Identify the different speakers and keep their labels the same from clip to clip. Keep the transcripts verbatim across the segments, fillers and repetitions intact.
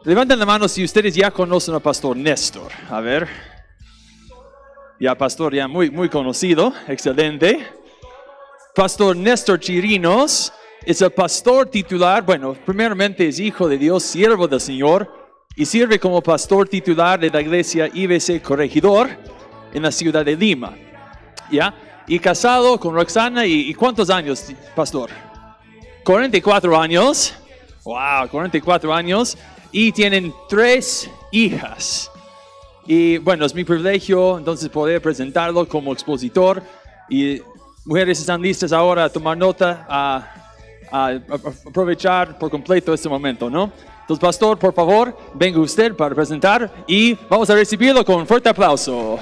Speaker 1: Levanten la mano si ustedes ya conocen al pastor Néstor. A ver. Ya pastor, ya muy, muy conocido. Excelente. Pastor Néstor Chirinos es el pastor titular. Bueno, primeramente es hijo de Dios, siervo del Señor. Y sirve como pastor titular de la iglesia I B C Corregidor en la ciudad de Lima. ¿Ya? Y casado con Roxana. ¿Y, y cuántos años, pastor? cuarenta y cuatro años. Wow, cuarenta y cuatro años. Y tienen tres hijas. Y bueno, es mi privilegio entonces poder presentarlo como expositor. Y mujeres están listas ahora a tomar nota, a, a, a aprovechar por completo este momento, ¿no? Entonces, pastor, por favor, venga usted para presentar y vamos a recibirlo con un fuerte aplauso.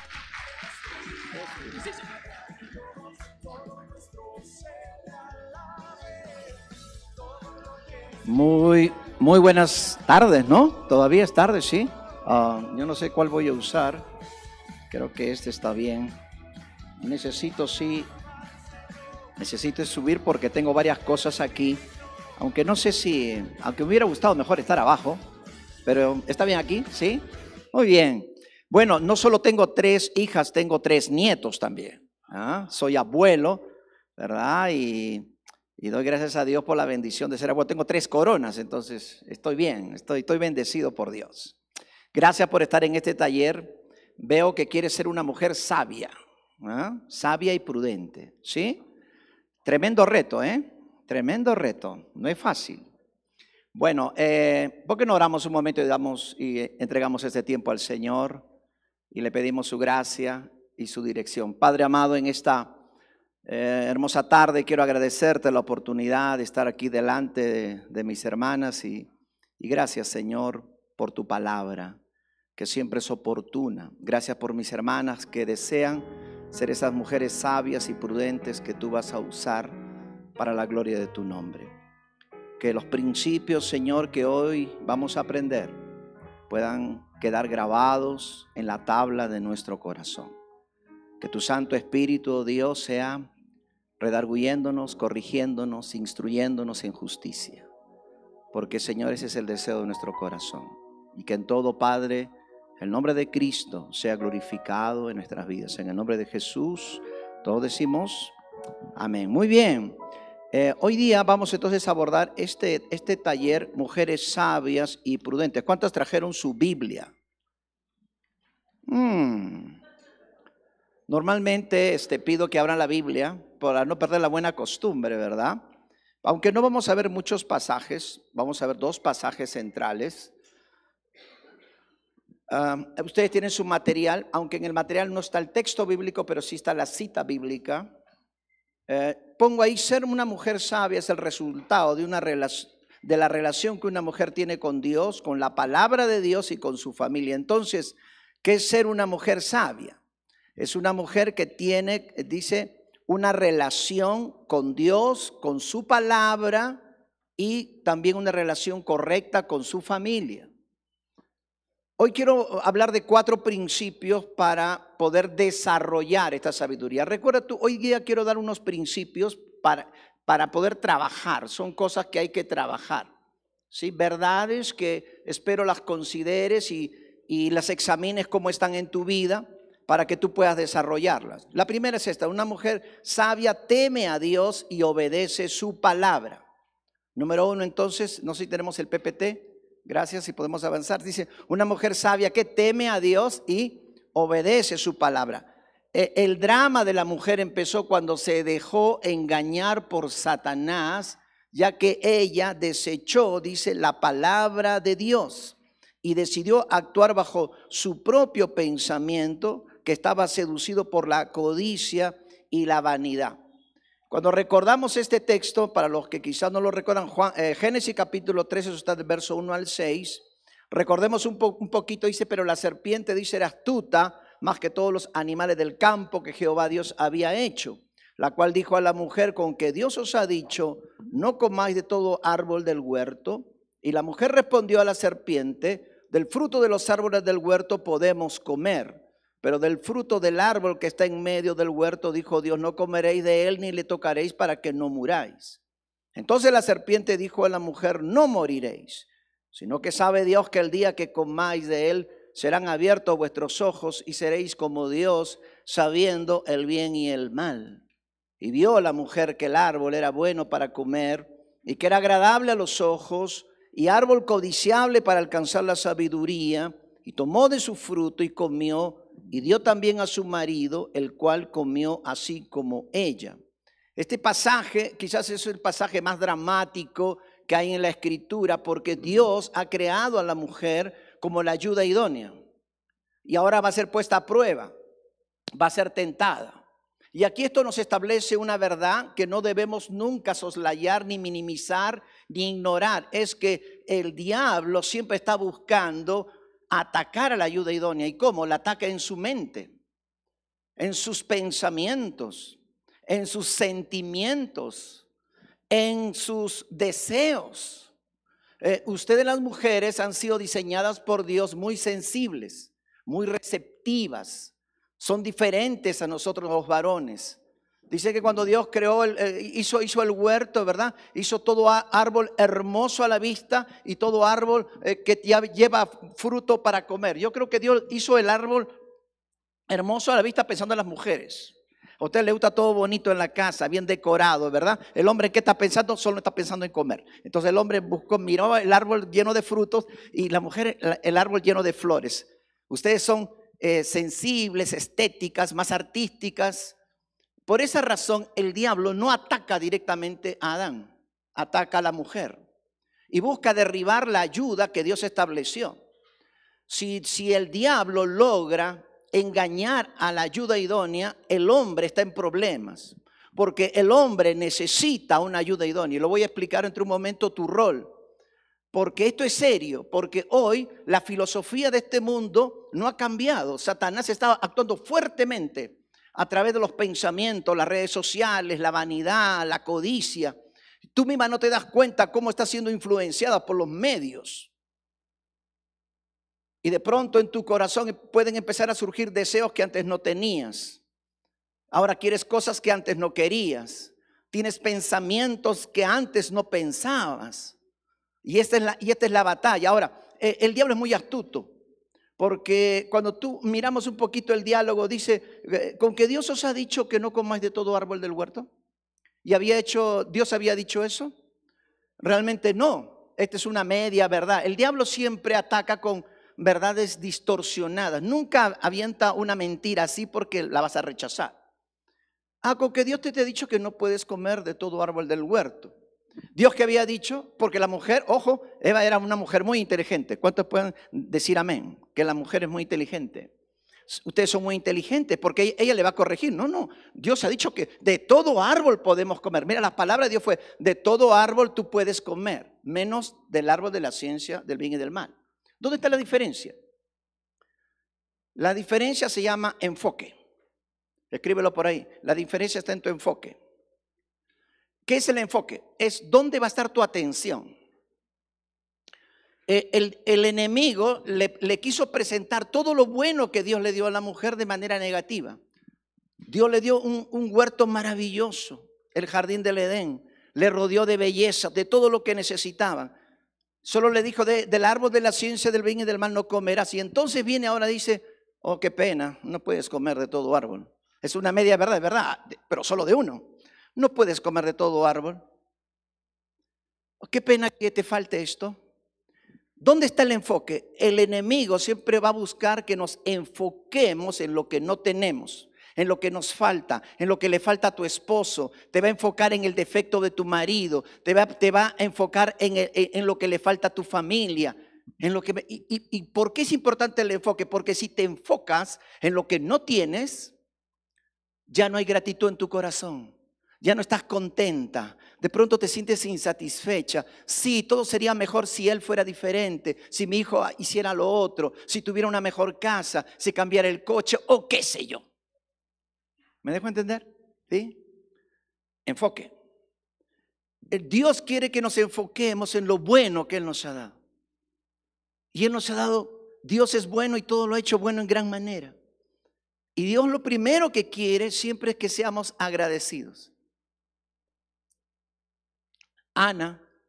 Speaker 2: Muy, muy buenas tardes, ¿no? Todavía es tarde, sí. Uh, yo no sé cuál voy a usar. Creo que este está bien. Necesito, sí, necesito subir porque tengo varias cosas aquí. Aunque no sé si, aunque me hubiera gustado mejor estar abajo. Pero está bien aquí, ¿sí? Muy bien. Bueno, no solo tengo tres hijas, tengo tres nietos también. ¿Ah? Soy abuelo, ¿verdad? Y... Y doy gracias a Dios por la bendición de ser abuelo. Tengo tres coronas, entonces estoy bien, estoy, estoy bendecido por Dios. Gracias por estar en este taller. Veo que quieres ser una mujer sabia, ¿eh? Sabia y prudente, ¿sí? Tremendo reto, ¿eh? Tremendo reto, no es fácil. Bueno, eh, ¿por qué no oramos un momento y, damos, y entregamos este tiempo al Señor y le pedimos su gracia y su dirección? Padre amado, en esta... Eh, hermosa tarde, quiero agradecerte la oportunidad de estar aquí delante de, de mis hermanas y, y gracias, Señor, por tu palabra, que siempre es oportuna. Gracias por mis hermanas que desean ser esas mujeres sabias y prudentes que tú vas a usar para la gloria de tu nombre. Que los principios, Señor, que hoy vamos a aprender puedan quedar grabados en la tabla de nuestro corazón. Que tu Santo Espíritu, oh Dios, sea redarguyéndonos, corrigiéndonos, instruyéndonos en justicia. Porque, Señor, ese es el deseo de nuestro corazón. Y que en todo, Padre, el nombre de Cristo sea glorificado en nuestras vidas. En el nombre de Jesús, todos decimos amén. Muy bien. Eh, hoy día vamos entonces a abordar este, este taller, Mujeres Sabias y Prudentes. ¿Cuántas trajeron su Biblia? Hmm... Normalmente este, pido que abran la Biblia para no perder la buena costumbre, ¿verdad? Aunque no vamos a ver muchos pasajes, vamos a ver dos pasajes centrales. Uh, ustedes tienen su material, aunque en el material no está el texto bíblico, pero sí está la cita bíblica. Eh, pongo ahí, ser una mujer sabia es el resultado de, una relación, de la relación que una mujer tiene con Dios, con la palabra de Dios y con su familia. Entonces, ¿qué es ser una mujer sabia? Es una mujer que tiene, dice, una relación con Dios, con su palabra y también una relación correcta con su familia. Hoy quiero hablar de cuatro principios para poder desarrollar esta sabiduría. Recuerda tú, hoy día quiero dar unos principios para, para poder trabajar. Son cosas que hay que trabajar, ¿sí? Verdades que espero las consideres y, y las examines cómo están en tu vida, para que tú puedas desarrollarlas. La primera es esta: una mujer sabia teme a Dios y obedece su palabra. Número uno, entonces, no sé si tenemos el P P T, gracias, si podemos avanzar. Dice, una mujer sabia que teme a Dios y obedece su palabra. El drama de la mujer empezó cuando se dejó engañar por Satanás, ya que ella desechó, dice, la palabra de Dios y decidió actuar bajo su propio pensamiento, que estaba seducido por la codicia y la vanidad. Cuando recordamos este texto, para los que quizás no lo recuerdan, Juan, eh, Génesis capítulo trece, eso está del verso uno al seis, recordemos un, po, un poquito, dice, pero la serpiente, dice, era astuta más que todos los animales del campo que Jehová Dios había hecho, la cual dijo a la mujer, con que Dios os ha dicho, no comáis de todo árbol del huerto. Y la mujer respondió a la serpiente, del fruto de los árboles del huerto podemos comer, pero del fruto del árbol que está en medio del huerto, dijo Dios, no comeréis de él ni le tocaréis para que no muráis. Entonces la serpiente dijo a la mujer, no moriréis, sino que sabe Dios que el día que comáis de él serán abiertos vuestros ojos y seréis como Dios, sabiendo el bien y el mal. Y vio la mujer que el árbol era bueno para comer y que era agradable a los ojos y árbol codiciable para alcanzar la sabiduría, y tomó de su fruto y comió y dio también a su marido, el cual comió así como ella. Este pasaje quizás es el pasaje más dramático que hay en la Escritura, porque Dios ha creado a la mujer como la ayuda idónea y ahora va a ser puesta a prueba, va a ser tentada. Y aquí esto nos establece una verdad que no debemos nunca soslayar, ni minimizar, ni ignorar. Es que el diablo siempre está buscando atacar a la ayuda idónea. ¿Y cómo? La ataca en su mente, en sus pensamientos, en sus sentimientos, en sus deseos. Eh, ustedes las mujeres han sido diseñadas por Dios muy sensibles, muy receptivas. Son diferentes a nosotros los varones. Dice que cuando Dios creó, el, eh, hizo, hizo el huerto, ¿verdad? Hizo todo árbol hermoso a la vista y todo árbol eh, que lleva fruto para comer. Yo creo que Dios hizo el árbol hermoso a la vista pensando en las mujeres. A usted le gusta todo bonito en la casa, bien decorado, ¿verdad? El hombre, ¿qué está pensando? Solo está pensando en comer. Entonces el hombre buscó, miró el árbol lleno de frutos y la mujer el árbol lleno de flores. Ustedes son eh, sensibles, estéticas, más artísticas. Por esa razón el diablo no ataca directamente a Adán, ataca a la mujer y busca derribar la ayuda que Dios estableció. Si, si el diablo logra engañar a la ayuda idónea, el hombre está en problemas, porque el hombre necesita una ayuda idónea. Y lo voy a explicar entre un momento tu rol, porque esto es serio, porque hoy la filosofía de este mundo no ha cambiado. Satanás está actuando fuertemente a través de los pensamientos, las redes sociales, la vanidad, la codicia. Tú misma no te das cuenta cómo está siendo influenciada por los medios. Y de pronto en tu corazón pueden empezar a surgir deseos que antes no tenías. Ahora quieres cosas que antes no querías. Tienes pensamientos que antes no pensabas. Y esta es la, y esta es la batalla. Ahora, eh, el diablo es muy astuto. Porque cuando tú miramos un poquito el diálogo, dice, eh, ¿con que Dios os ha dicho que no comáis de todo árbol del huerto? ¿Y había hecho, Dios había dicho eso? Realmente no. Esta es una media verdad. El diablo siempre ataca con verdades distorsionadas. Nunca avienta una mentira así porque la vas a rechazar. Ah, con que Dios te, te ha dicho que no puedes comer de todo árbol del huerto. Dios que había dicho, porque la mujer, ojo, Eva era una mujer muy inteligente. ¿Cuántos pueden decir amén? Que la mujer es muy inteligente. Ustedes son muy inteligentes porque ella le va a corregir. No, no, Dios ha dicho que de todo árbol podemos comer. Mira, la palabra de Dios fue, de todo árbol tú puedes comer, menos del árbol de la ciencia del bien y del mal. ¿Dónde está la diferencia? La diferencia se llama enfoque. Escríbelo por ahí. La diferencia está en tu enfoque. ¿Qué es el enfoque? Es dónde va a estar tu atención. Eh, el, el enemigo le, le quiso presentar todo lo bueno que Dios le dio a la mujer de manera negativa. Dios le dio un, un huerto maravilloso, el jardín del Edén. Le rodeó de belleza, de todo lo que necesitaban. Solo le dijo, de, del árbol de la ciencia del bien y del mal no comerás. Y entonces viene ahora y dice, oh, qué pena, no puedes comer de todo árbol. Es una media verdad, es verdad, pero solo de uno. No puedes comer de todo árbol. Oh, qué pena que te falte esto. ¿Dónde está el enfoque? El enemigo siempre va a buscar que nos enfoquemos en lo que no tenemos, en lo que nos falta, en lo que le falta a tu esposo. Te va a enfocar en el defecto de tu marido, te va, te va a enfocar en, el, en lo que le falta a tu familia. En lo que, y, y, ¿Y por qué es importante el enfoque? Porque si te enfocas en lo que no tienes, ya no hay gratitud en tu corazón. Ya no estás contenta, de pronto te sientes insatisfecha. Sí, todo sería mejor si él fuera diferente, si mi hijo hiciera lo otro, si tuviera una mejor casa, si cambiara el coche o qué sé yo. ¿Me dejo entender? ¿Sí? Enfoque. El Dios quiere que nos enfoquemos en lo bueno que Él nos ha dado. Y Él nos ha dado, Dios es bueno y todo lo ha hecho bueno en gran manera. Y Dios lo primero que quiere siempre es que seamos agradecidos. Ana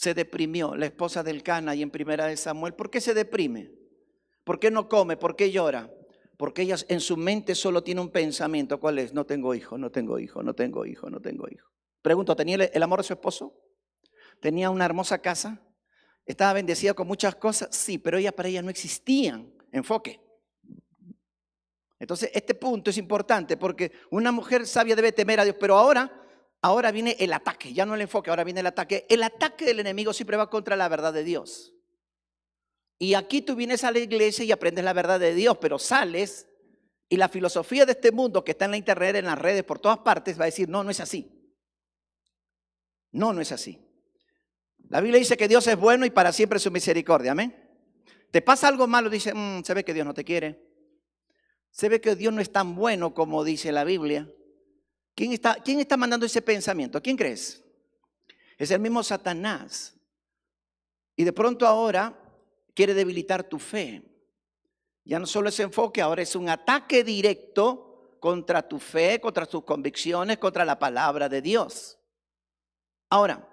Speaker 2: se deprimió, la esposa del Cana y en Primera de Samuel. ¿Por qué se deprime? ¿Por qué no come? ¿Por qué llora? Porque ella en su mente solo tiene un pensamiento. ¿Cuál es? No tengo hijo, no tengo hijo, no tengo hijo, no tengo hijo. Pregunto, ¿tenía el amor de su esposo? ¿Tenía una hermosa casa? ¿Estaba bendecida con muchas cosas? Sí, pero ella para ella no existían. Enfoque. Entonces, este punto es importante porque una mujer sabia debe temer a Dios, pero ahora, ahora viene el ataque, ya no el enfoque, ahora viene el ataque. El ataque del enemigo siempre va contra la verdad de Dios. Y aquí tú vienes a la iglesia y aprendes la verdad de Dios, pero sales y la filosofía de este mundo que está en la internet, en las redes, por todas partes, va a decir, no, no es así. No, no es así. La Biblia dice que Dios es bueno y para siempre su misericordia, amén. Te pasa algo malo, dice, mmm, se ve que Dios no te quiere. Se ve que Dios no es tan bueno como dice la Biblia. ¿Quién está, quién está mandando ese pensamiento? ¿Quién crees? Es el mismo Satanás. Y de pronto ahora quiere debilitar tu fe. Ya no solo ese enfoque, ahora es un ataque directo contra tu fe, contra tus convicciones, contra la palabra de Dios. Ahora,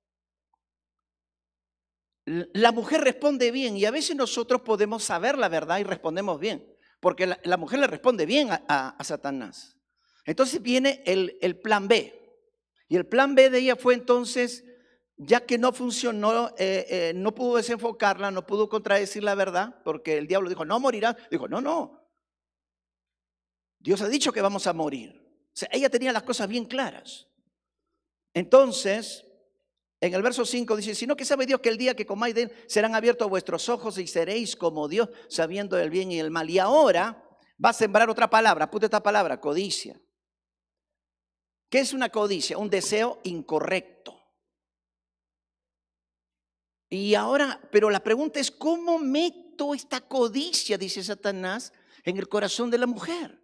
Speaker 2: la mujer responde bien y a veces nosotros podemos saber la verdad y respondemos bien. Porque la, la mujer le responde bien a, a, a Satanás. Entonces viene el, el plan B. Y el plan B de ella fue entonces, ya que no funcionó, eh, eh, no pudo desenfocarla, no pudo contradecir la verdad, porque el diablo dijo, no morirás. Dijo, no, no. Dios ha dicho que vamos a morir. O sea, ella tenía las cosas bien claras. Entonces, en el verso cinco dice, sino que sabe Dios que el día que comáis de él serán abiertos vuestros ojos y seréis como Dios, sabiendo el bien y el mal. Y ahora va a sembrar otra palabra, apunta esta palabra, codicia. ¿Qué es una codicia? Un deseo incorrecto. Y ahora, pero la pregunta es, ¿cómo meto esta codicia, dice Satanás, en el corazón de la mujer?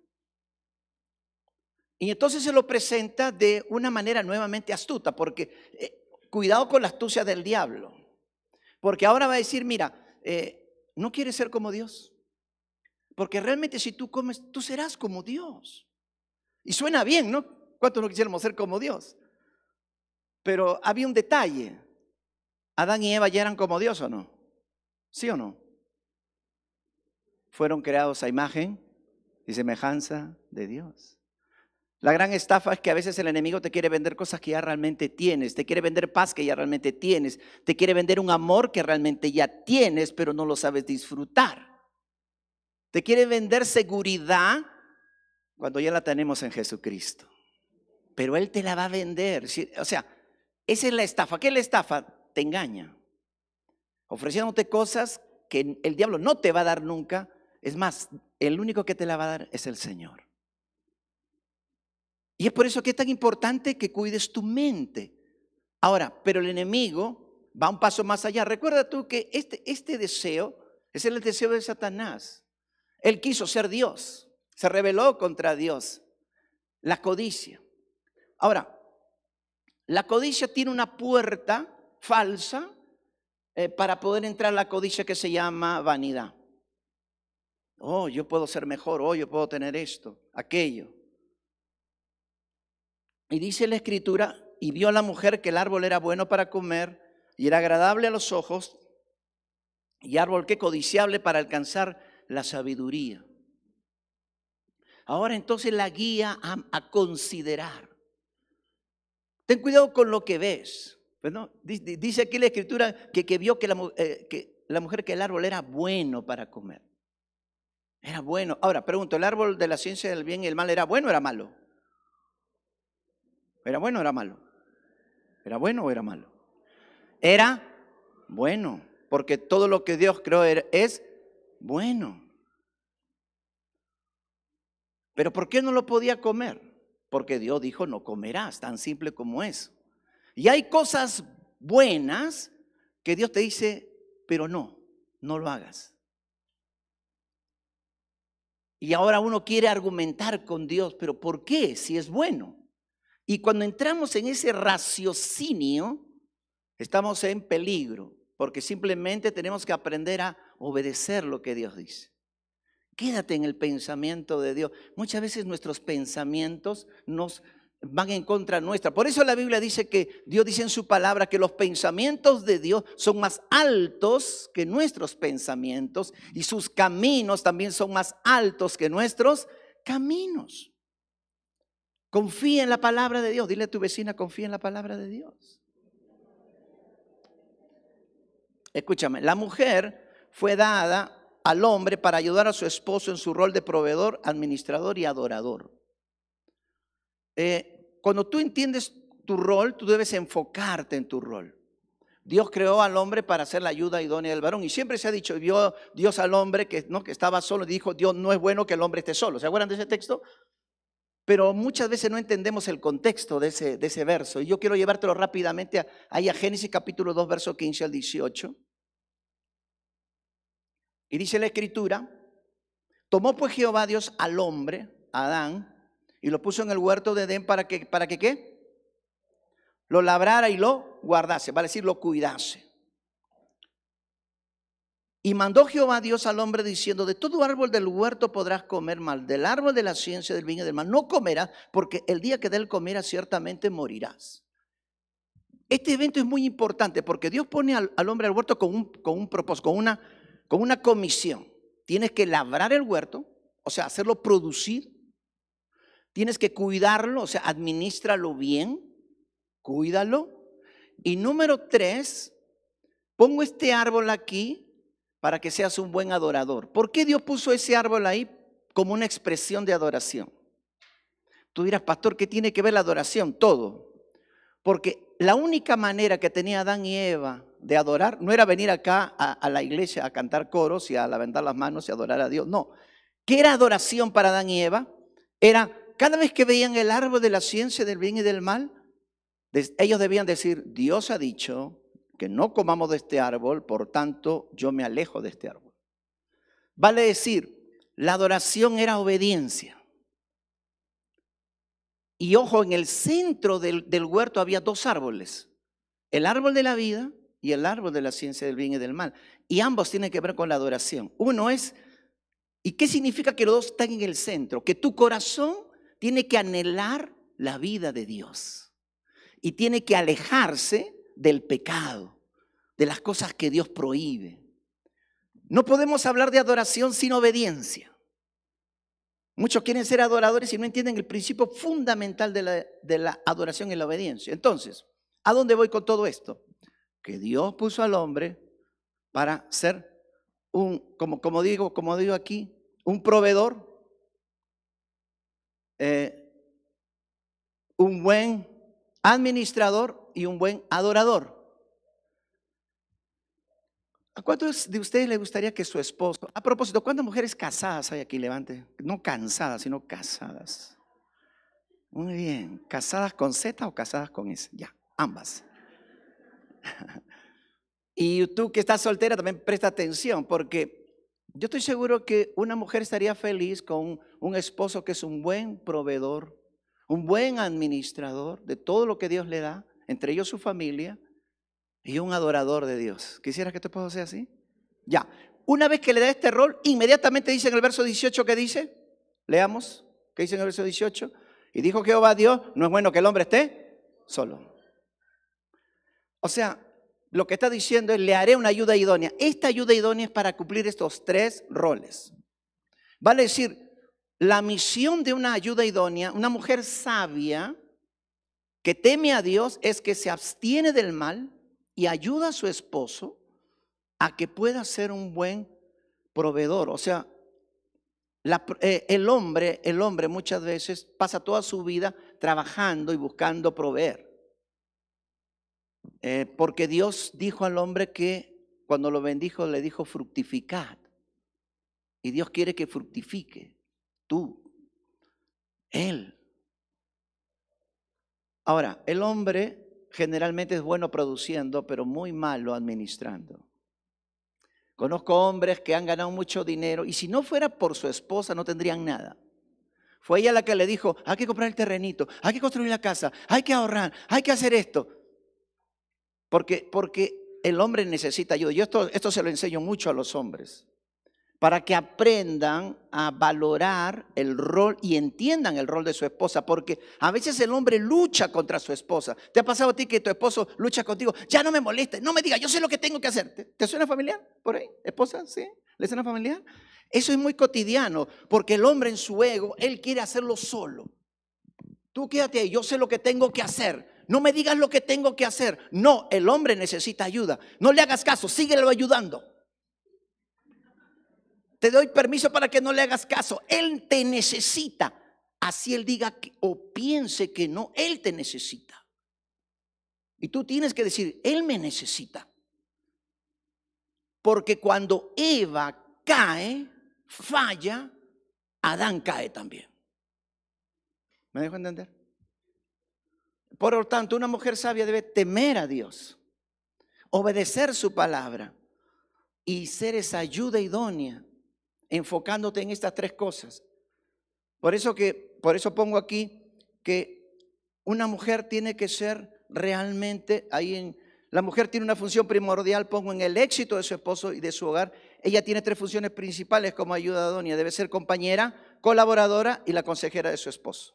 Speaker 2: Y entonces se lo presenta de una manera nuevamente astuta, porque eh, cuidado con la astucia del diablo. Porque ahora va a decir, mira, eh, ¿no quieres ser como Dios? Porque realmente si tú comes, tú serás como Dios. Y suena bien, ¿no? ¿Cuántos no quisiéramos ser como Dios? Pero había un detalle. ¿Adán y Eva ya eran como Dios o no? ¿Sí o no? Fueron creados a imagen y semejanza de Dios. La gran estafa es que a veces el enemigo te quiere vender cosas que ya realmente tienes, te quiere vender paz que ya realmente tienes, te quiere vender un amor que realmente ya tienes, pero no lo sabes disfrutar. Te quiere vender seguridad cuando ya la tenemos en Jesucristo. Pero Él te la va a vender. O sea, esa es la estafa. ¿Qué es la estafa? Te engaña, ofreciéndote cosas que el diablo no te va a dar nunca. Es más, el único que te la va a dar es el Señor. Y es por eso que es tan importante que cuides tu mente. Ahora, pero el enemigo va un paso más allá. Recuerda tú que este, este deseo es el deseo de Satanás. Él quiso ser Dios, se rebeló contra Dios. La codicia. Ahora, la codicia tiene una puerta falsa eh, para poder entrar a la codicia que se llama vanidad. Oh, yo puedo ser mejor, oh, yo puedo tener esto, aquello. Y dice la Escritura, y vio a la mujer que el árbol era bueno para comer y era agradable a los ojos y árbol que codiciable para alcanzar la sabiduría. Ahora entonces la guía a, a considerar. Ten cuidado con lo que ves. Pues no, dice aquí la Escritura que, que vio que la, eh, que la mujer que el árbol era bueno para comer. Era bueno. Ahora pregunto, ¿el árbol de la ciencia del bien y el mal era bueno o era malo? ¿Era bueno o era malo? ¿Era bueno o era malo? Era bueno, porque todo lo que Dios creó es bueno. ¿Pero por qué no lo podía comer? Porque Dios dijo, no comerás, tan simple como es. Y hay cosas buenas que Dios te dice, pero no, no lo hagas. Y ahora uno quiere argumentar con Dios, pero ¿por qué? Si es bueno. Y cuando entramos en ese raciocinio, estamos en peligro, porque simplemente tenemos que aprender a obedecer lo que Dios dice. Quédate en el pensamiento de Dios. Muchas veces nuestros pensamientos nos van en contra nuestra. Por eso la Biblia dice que Dios dice en su palabra que los pensamientos de Dios son más altos que nuestros pensamientos y sus caminos también son más altos que nuestros caminos. Confía en la palabra de Dios. Dile a tu vecina, confía en la palabra de Dios. Escúchame, la mujer fue dada al hombre para ayudar a su esposo en su rol de proveedor, administrador y adorador. Eh, cuando tú entiendes tu rol, tú debes enfocarte en tu rol. Dios creó al hombre para hacer la ayuda idónea del varón. Y siempre se ha dicho, vio Dios al hombre que, ¿no? que estaba solo, dijo, Dios no es bueno que el hombre esté solo. ¿Se acuerdan de ese texto? Pero muchas veces no entendemos el contexto de ese, de ese verso. Y yo quiero llevártelo rápidamente a, ahí a Génesis capítulo dos, verso quince al dieciocho. Y dice la escritura, tomó pues Jehová Dios al hombre, a Adán, y lo puso en el huerto de Edén para que, ¿para que qué? Lo labrara y lo guardase, vale decir, lo cuidase. Y mandó Jehová Dios al hombre diciendo, de todo árbol del huerto podrás comer, mal del árbol de la ciencia del bien y del mal no comerás, porque el día que de él comieras ciertamente morirás. Este evento es muy importante porque Dios pone al, al hombre al huerto con un, con un propósito, con una, con una comisión. Tienes que labrar el huerto, o sea, hacerlo producir. Tienes que cuidarlo, o sea, administralo bien, cuídalo. Y número tres, pongo este árbol aquí para que seas un buen adorador. ¿Por qué Dios puso ese árbol ahí como una expresión de adoración? Tú dirás, pastor, ¿qué tiene que ver la adoración? Todo. Porque la única manera que tenía Adán y Eva de adorar no era venir acá a, a la iglesia a cantar coros y a levantar las manos y adorar a Dios. No. ¿Qué era adoración para Adán y Eva? Era cada vez que veían el árbol de la ciencia del bien y del mal, ellos debían decir, Dios ha dicho que no comamos de este árbol, por tanto yo me alejo de este árbol. Vale decir, la adoración era obediencia. Y ojo, en el centro del, del huerto había dos árboles, el árbol de la vida y el árbol de la ciencia del bien y del mal. Y ambos tienen que ver con la adoración. Uno es, ¿y qué significa que los dos están en el centro? Que tu corazón tiene que anhelar la vida de Dios y tiene que alejarse del pecado, de las cosas que Dios prohíbe. No podemos hablar de adoración sin obediencia. Muchos quieren ser adoradores y no entienden el principio fundamental de la, de la adoración y la obediencia. Entonces, ¿a dónde voy con todo esto? Que Dios puso al hombre para ser un, como, como, digo, como digo aquí, un proveedor, eh, un buen administrador y un buen adorador. ¿A cuántos de ustedes les gustaría que su esposo, a propósito, cuántas mujeres casadas hay aquí? Levante, no cansadas, sino casadas. Muy bien, ¿casadas con Z o casadas con S? Ya, ambas. Y tú que estás soltera también presta atención, porque yo estoy seguro que una mujer estaría feliz con un esposo que es un buen proveedor, un buen administrador de todo lo que Dios le da, entre ellos su familia, y un adorador de Dios. ¿Quisieras que tu esposo sea así? Ya, una vez que le da este rol, inmediatamente dice en el verso dieciocho, ¿qué dice? Leamos, ¿qué dice en el verso dieciocho? Y dijo Jehová Dios, no es bueno que el hombre esté solo. O sea, lo que está diciendo es, le haré una ayuda idónea. Esta ayuda idónea es para cumplir estos tres roles. Vale decir, la misión de una ayuda idónea, una mujer sabia que teme a Dios, es que se abstiene del mal y ayuda a su esposo a que pueda ser un buen proveedor. O sea, la, eh, el hombre, el hombre muchas veces pasa toda su vida trabajando y buscando proveer. Eh, porque Dios dijo al hombre que cuando lo bendijo le dijo fructificad. Y Dios quiere que fructifique. Tú, Él. Ahora, el hombre generalmente es bueno produciendo, pero muy malo administrando. Conozco hombres que han ganado mucho dinero y si no fuera por su esposa no tendrían nada. Fue ella la que le dijo, hay que comprar el terrenito, hay que construir la casa, hay que ahorrar, hay que hacer esto. Porque, porque el hombre necesita ayuda. Yo esto, esto se lo enseño mucho a los hombres. para que aprendan a valorar el rol y entiendan el rol de su esposa, porque a veces el hombre lucha contra su esposa. ¿Te ha pasado a ti que tu esposo lucha contigo? Ya no me moleste, no me diga, yo sé lo que tengo que hacer. ¿Te, te suena familiar por ahí? ¿Esposa? ¿Sí? ¿Le suena familiar? Eso es muy cotidiano, porque el hombre en su ego, él quiere hacerlo solo. Tú quédate ahí, yo sé lo que tengo que hacer. No me digas lo que tengo que hacer. No, el hombre necesita ayuda. No le hagas caso, síguelo ayudando. Te doy permiso para que no le hagas caso. Él te necesita. Así él diga que, o piense que no, él te necesita. Y tú tienes que decir, él me necesita. Porque cuando Eva cae, falla, Adán cae también. ¿Me dejo entender? Por lo tanto, una mujer sabia debe temer a Dios, obedecer su palabra y ser esa ayuda idónea, enfocándote en estas tres cosas. Por eso que, por eso pongo aquí que una mujer tiene que ser realmente, ahí en, la mujer tiene una función primordial, pongo en el éxito de su esposo y de su hogar. Ella tiene tres funciones principales como ayuda idónea. Debe ser compañera, colaboradora y la consejera de su esposo.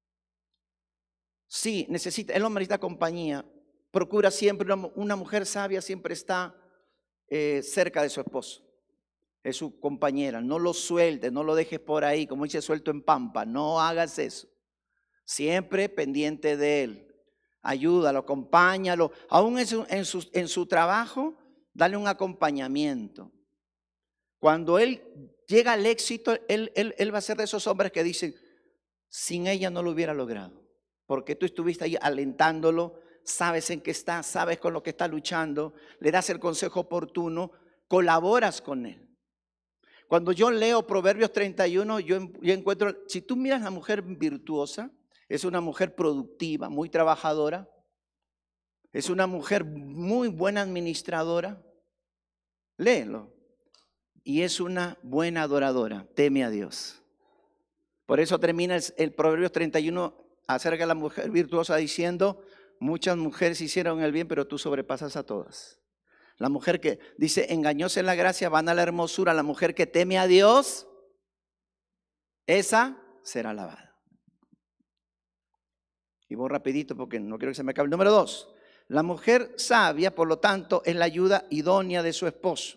Speaker 2: Sí, necesita, el hombre necesita compañía. Procura siempre, una, una mujer sabia siempre está eh, cerca de su esposo. Es su compañera. No lo sueltes, no lo dejes por ahí, como dice, suelto en pampa. No hagas eso. Siempre pendiente de él. Ayúdalo, acompáñalo. Aún en su, en su, en su trabajo, dale un acompañamiento. Cuando él llega al éxito, él, él, él va a ser de esos hombres que dicen, sin ella no lo hubiera logrado. Porque tú estuviste ahí alentándolo, sabes en qué está, sabes con lo que está luchando, le das el consejo oportuno, colaboras con él. Cuando yo leo Proverbios treinta y uno, yo, yo encuentro, si tú miras a la mujer virtuosa, es una mujer productiva, muy trabajadora, es una mujer muy buena administradora, léelo, y es una buena adoradora, teme a Dios. Por eso termina el, el Proverbios treinta y uno acerca de la mujer virtuosa diciendo, muchas mujeres hicieron el bien, pero tú sobrepasas a todas. La mujer que dice, engañosa es la gracia, vana la hermosura. La mujer que teme a Dios, esa será alabada. Y voy rapidito porque no quiero que se me acabe. Número dos, la mujer sabia, por lo tanto, es la ayuda idónea de su esposo.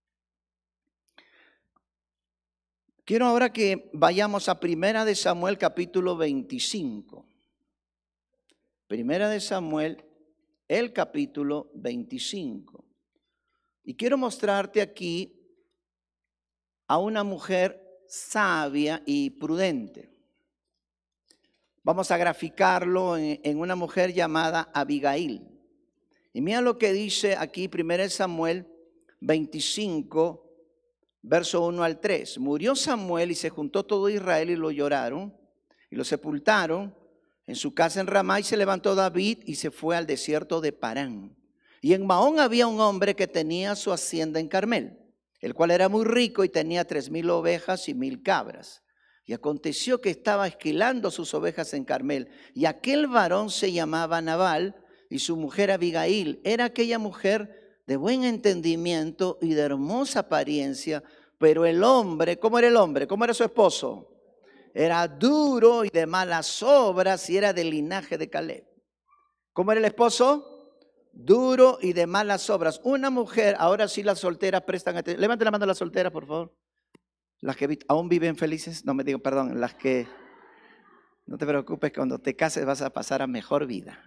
Speaker 2: Quiero ahora que vayamos a Primera de Samuel capítulo veinticinco. Primera de Samuel, el capítulo veinticinco. Y quiero mostrarte aquí a una mujer sabia y prudente. Vamos a graficarlo en, en una mujer llamada Abigail. Y mira lo que dice aquí Primera de Samuel veinticinco. Verso uno al tres. Murió Samuel y se juntó todo Israel y lo lloraron y lo sepultaron en su casa en Ramá, y se levantó David y se fue al desierto de Parán. Y en Maón había un hombre que tenía su hacienda en Carmel, el cual era muy rico y tenía tres mil ovejas y mil cabras. Y aconteció que estaba esquilando sus ovejas en Carmel, y aquel varón se llamaba Nabal y su mujer Abigail. Era aquella mujer de buen entendimiento y de hermosa apariencia, pero el hombre, ¿cómo era el hombre? ¿Cómo era su esposo? Era duro y de malas obras y era del linaje de Caleb. ¿Cómo era el esposo? Duro y de malas obras. Una mujer, ahora sí las solteras prestan atención. Levante la mano a las solteras, por favor. Las que aún viven felices, no me digo, perdón, las que, no te preocupes, cuando te cases vas a pasar a mejor vida.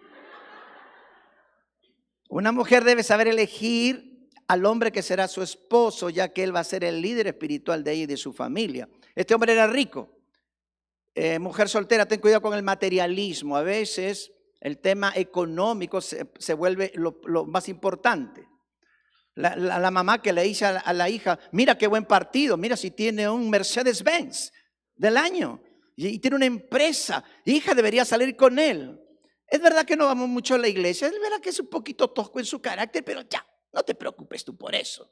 Speaker 2: Una mujer debe saber elegir al hombre que será su esposo, ya que él va a ser el líder espiritual de ella y de su familia. Este hombre era rico. Eh, mujer soltera, ten cuidado con el materialismo. A veces el tema económico se, se vuelve lo, lo más importante. La, la, la mamá que le dice a la, a la hija, mira qué buen partido, mira si tiene un Mercedes-Benz del año y, y tiene una empresa, hija, debería salir con él. Es verdad que no vamos mucho a la iglesia, es verdad que es un poquito tosco en su carácter, pero ya, no te preocupes tú por eso.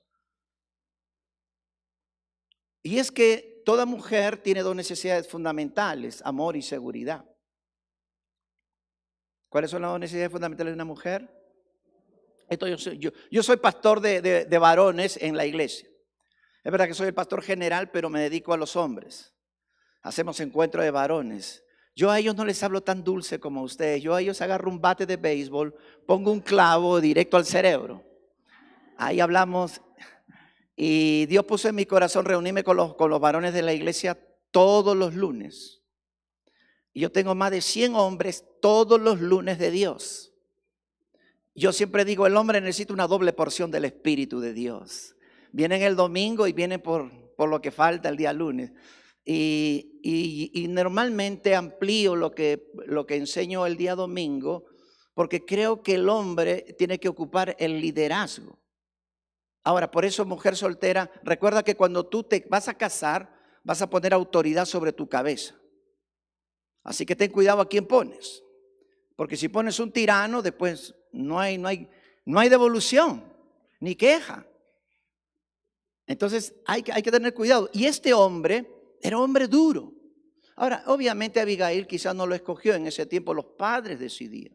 Speaker 2: Y es que toda mujer tiene dos necesidades fundamentales, amor y seguridad. ¿Cuáles son las dos necesidades fundamentales de una mujer? Esto yo, soy, yo, yo soy pastor de, de, de varones en la iglesia. Es verdad que soy el pastor general, pero me dedico a los hombres. Hacemos encuentro de varones. Yo a ellos no les hablo tan dulce como a ustedes. Yo a ellos agarro un bate de béisbol, pongo un clavo directo al cerebro. Ahí hablamos. Y Dios puso en mi corazón reunirme con los, con los varones de la iglesia todos los lunes. Y yo tengo más de cien hombres todos los lunes de Dios. Yo siempre digo, el hombre necesita una doble porción del Espíritu de Dios. Vienen el domingo y vienen por, por lo que falta el día lunes. Y, y, y normalmente amplío lo que, lo que enseño el día domingo, porque creo que el hombre tiene que ocupar el liderazgo. Ahora, por eso, mujer soltera, recuerda que cuando tú te vas a casar, vas a poner autoridad sobre tu cabeza. Así que ten cuidado a quién pones. Porque si pones un tirano, después no hay, no hay, no hay devolución, ni queja. Entonces hay, hay que tener cuidado. Y este hombre era un hombre duro. Ahora, obviamente Abigail quizás no lo escogió. En ese tiempo los padres decidían.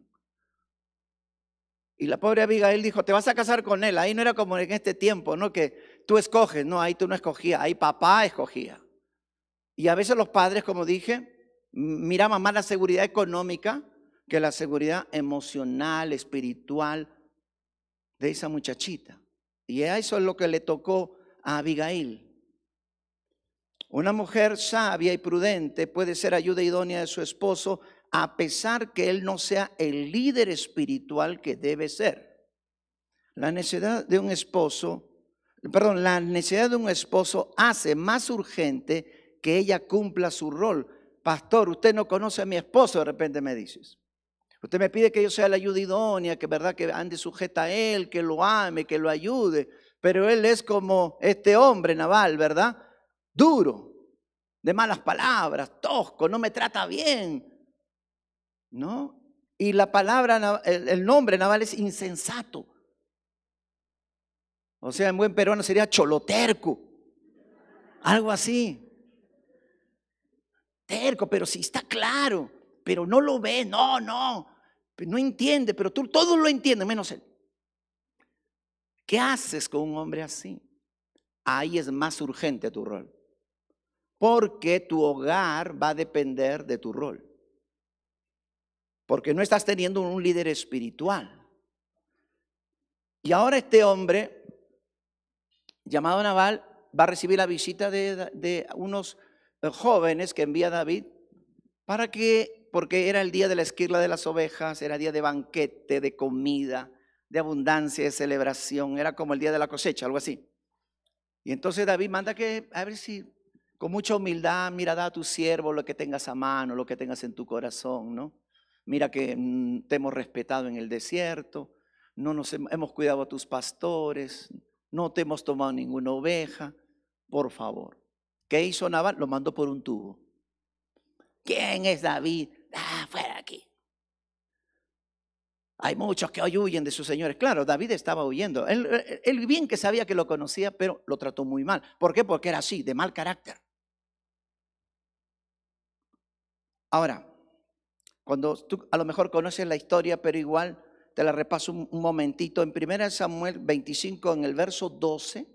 Speaker 2: Y la pobre Abigail dijo, te vas a casar con él. Ahí no era como en este tiempo, ¿no? Que tú escoges. No, ahí tú no escogías. Ahí papá escogía. Y a veces los padres, como dije, miraban más la seguridad económica que la seguridad emocional, espiritual de esa muchachita. Y eso es lo que le tocó a Abigail. Una mujer sabia y prudente puede ser ayuda idónea de su esposo a pesar que él no sea el líder espiritual que debe ser. La necesidad de un esposo, perdón, la necesidad de un esposo hace más urgente que ella cumpla su rol. Pastor, usted no conoce a mi esposo, de repente me dices. Usted me pide que yo sea la ayuda idónea, que verdad que ande sujeta a él, que lo ame, que lo ayude. Pero él es como este hombre Nabal, ¿verdad? Duro, de malas palabras, tosco, no me trata bien. ¿No? Y la palabra, el, el nombre Nabal es insensato. O sea, en buen peruano sería choloterco. Algo así. Terco, pero sí está claro. Pero no lo ve, no, no. No entiende, pero tú todos lo entienden, menos él. ¿Qué haces con un hombre así? Ahí es más urgente tu rol. Porque tu hogar va a depender de tu rol. Porque no estás teniendo un líder espiritual. Y ahora este hombre, llamado Nabal, va a recibir la visita de, de unos jóvenes que envía David para que, porque era el día de la esquila de las ovejas, era día de banquete, de comida, de abundancia, de celebración, era como el día de la cosecha, algo así. Y entonces David manda que, a ver si, con mucha humildad, mira, da a tu siervo lo que tengas a mano, lo que tengas en tu corazón, ¿no? Mira que mm, te hemos respetado en el desierto, no nos hemos, hemos cuidado a tus pastores, no te hemos tomado ninguna oveja, por favor. ¿Qué hizo Nabal? Lo mandó por un tubo. ¿Quién es David? Ah, fuera de aquí. Hay muchos que hoy huyen de sus señores. Claro, David estaba huyendo. Él, él bien que sabía que lo conocía, pero lo trató muy mal. ¿Por qué? Porque era así, de mal carácter. Ahora, cuando tú a lo mejor conoces la historia, pero igual te la repaso un, un momentito. En primera Samuel veinticinco, en el verso doce,